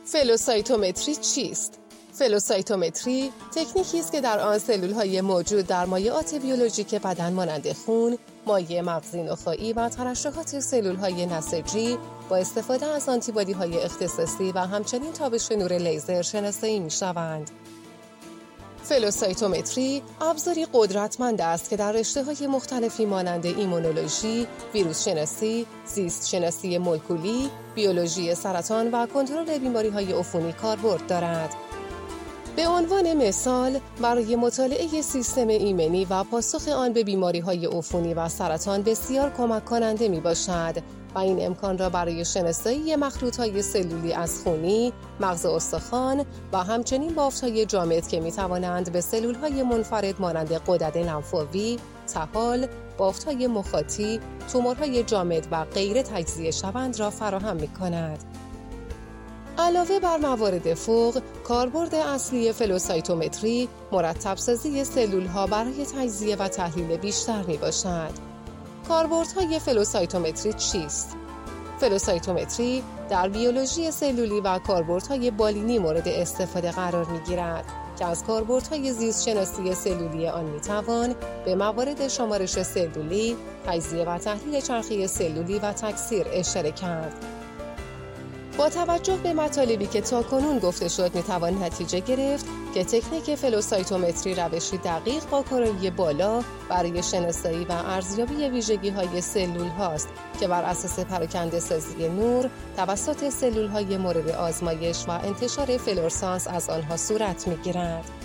فلوسایتومتری چیست؟ فلوسایتومتری تکنیکی است که در آن سلول‌های موجود در مایعات بیولوژیک بدن مانند خون، مایع مغزی نخاعی و ترشحات سلول‌های نسیجی با استفاده از آنتیبادی‌های اختصاصی و همچنین تابش نور لیزر شناسایی می‌شوند. فلوسایتومتری ابزاری قدرتمند است که در رشته‌های مختلفی مانند ایمونولوژی، ویروس شناسی، زیست شناسی مولکولی، بیولوژی سرطان و کنترل بیماری‌های عفونی کاربرد دارد. به عنوان مثال، برای مطالعه سیستم ایمنی و پاسخ آن به بیماری‌های عفونی و سرطان بسیار کمک کننده می‌باشد و این امکان را برای شناسایی مخلوط‌های سلولی از خونی، مغز استخوان و همچنین بافت‌های جامد که می‌توانند به سلول‌های منفرد مانند غدد لنفاوی، طحال، بافت‌های مخاطی، تومورهای جامد و غیره تجزیه شوند را فراهم می‌کند. علاوه بر موارد فوق، کاربرد اصلی فلوسایتومتری مرتب سازی سلول‌ها برای تجزیه و تحلیل بیشتر میباشد. کاربردهای فلوسایتومتری چیست؟ فلوسایتومتری در بیولوژی سلولی و کاربردهای بالینی مورد استفاده قرار میگیرد که از کاربردهای زیست شناسی سلولی آن میتوان به موارد شمارش سلولی، تجزیه و تحلیل چرخه سلولی و تکثیر اشاره کرد. با توجه به مطالبی که تاکنون گفته شد میتوان نتیجه گرفت که تکنیک فلوسایتومتری روشی دقیق با کارایی بالا برای شناسایی و ارزیابی ویژگی‌های سلول هاست که بر اساس پراکنده سازی نور توسط سلول‌های مورد آزمایش و انتشار فلورسانس از آنها صورت می‌گیرد.